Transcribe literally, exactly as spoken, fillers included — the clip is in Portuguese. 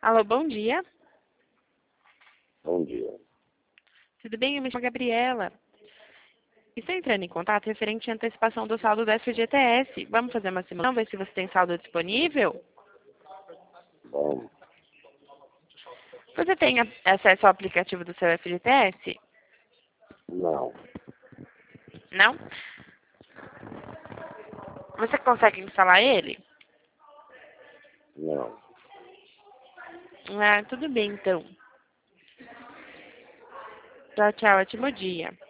Alô, bom dia. Bom dia. Tudo bem? Eu me chamo Gabriela. Estou entrando em contato referente à antecipação do saldo do F G T S. Vamos fazer uma simulação, ver se você tem saldo disponível? Bom, Você tem a- acesso ao aplicativo do seu F G T S? não, Não? Você consegue instalar ele? não. Ah, tudo bem então. Tchau, tchau. Ótimo dia.